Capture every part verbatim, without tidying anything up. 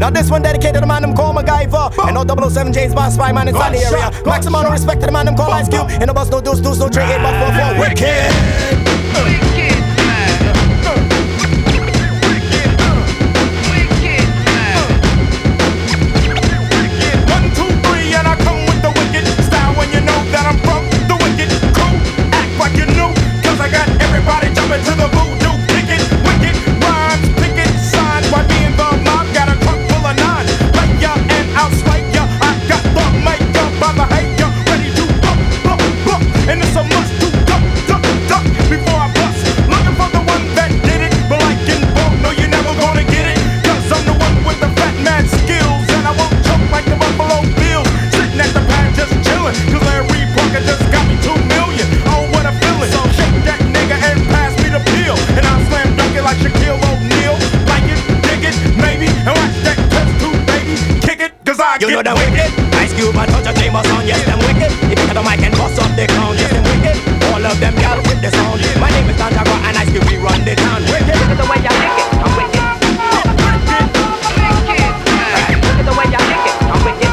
Now this one dedicated to the man them call MacGyver. And no double oh seven James Bond spy man inside the area. Maximum no respect to the man them call Ice Cube. And no bus no deuce deuce no three eight but four four. Wicked. Wicked man. Wicked man. One, two, three, and I come with the wicked style when you know that I'm from the wicked crew. Act like you knew, cause I got everybody jumping to the voodoo. Kick it, wicked rhymes, pick it, signs. Why me and the mob got a trunk full of nine. Play ya and I'll slay ya. I got the makeup by the hater, ready to bump, bump, bump. And it's a must to duck, duck, duck before I bust. Looking for the one that did it, but like in bulk, no, you're never gonna get it. Cause I'm the one with the fat mad skills, and I won't choke like the Buffalo Bills. Sitting at the pad just chillin', cause Larry Parker just got me two million. Oh, what a feeling. So shake that nigga and pass me the pill, and I'll slam dunk it like Shaquille O'Neal. Like it, dig it, maybe, and watch that test tube, baby. Kick it, cause I You get know them wicked. Ice Cube and Touch a James on. Yes, them wicked. If you got the mic and bust up the crown. Yes, them wicked. All of them y'all with the sound. My name is Don Jaguar and Ice Cube, we run the town. Wicked. Look at the way y'all lick it, I'm wicked. Wicked man. Look at the way y'all lick it, I'm wicked.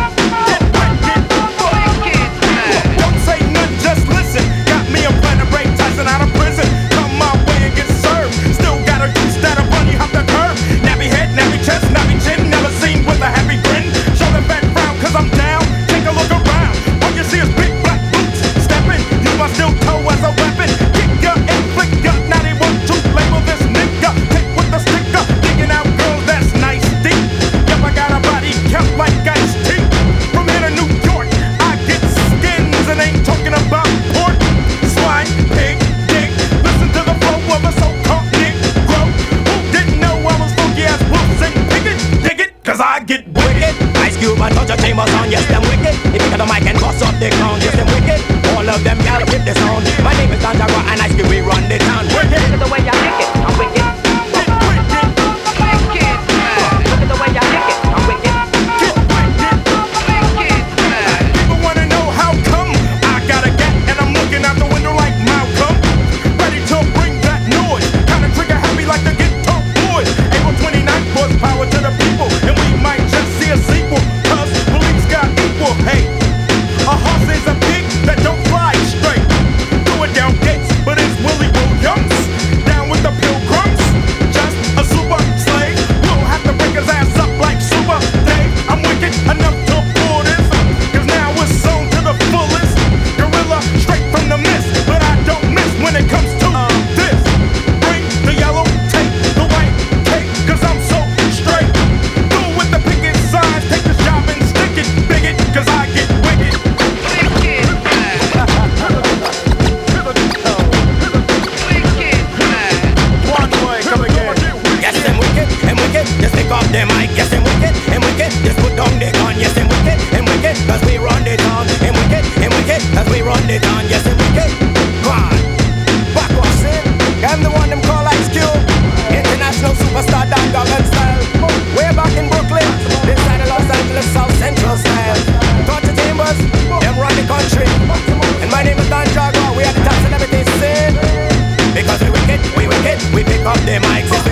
Wicked man. Won't say nothing, just listen. Got me a plan to break Tyson out of prison. Come my way and get served. Still got a juice that'll run you off the curb. Nappy head, nappy chest, nappy chin. Never seen with a happy grin. Show the back frown, cause I'm down. Take a look around. All you see is big black boots. Stepping, use my steel toe as a weapon. Kick ya and flick ya. Now they want to label this nigga. Take with the sticker. Digging out girls that's nice deep. Yep, I got a body count like ice tea. From here to New York, I get skins and ain't talking about pork. Swine, pig, dig. Listen to the flow of a so-called Negro who didn't know I was funky as Wilson. Pick it, dig it, cause I get wicked. Ice Cube and Touch a James on. Yes, them wicked. If you got the mic and bust up the crown. Yes, them wicked. All of them y'all with the sound. My name is Don Jaguar and Ice Cube, we run the town. Wicked. Look at the way y'all lick it, I'm wicked. Get wicked, Wicked man. Look at the way y'all lick it, I'm wicked. get wicked. Wicked man. People wanna know how come I got a gat and I'm looking out the window like Malcolm. Ready to bring that noise. Kinda trigger happy like the Guitar Boys. April twenty-ninth was power to the people, and we might just see a sequel. Cause police got equal hate. A horse is a pig that don't fly straight. Do it down gates, but it's Willie Williams. Down with the pilgrims. Just a super slave. We'll have to break his ass up like Super Dave. I'm wicked enough to pull this. Cause now it's sewn to the fullest. Gorilla straight from the mist. But I don't miss when it comes to this. Bring the yellow tape, the white tape. Cause I'm so straight. Do it with the picket signs. Take this job and stick it, bigot. Cause I get wicked. Wicked man. Wicked man. One way, come again. Yes, them wicked. And wicked. Just take off them mic. Yes, them wicked. And wicked. Just put down the gun. Yes, them wicked. And wicked. Cause we run the town. And wicked. And wicked. Cause we run the town. Yes, them wicked. Go on. Backwards, eh? I'm the one them call Ice Cube. International superstar Don Goggin style. Way back in Brooklyn. This side of Los Angeles, South Central style. Touch the Chambers. Them run the country. And my name is Don Jaguar. We are the top celebrities, sin. Because we wicked, we wicked, we pick up the mics.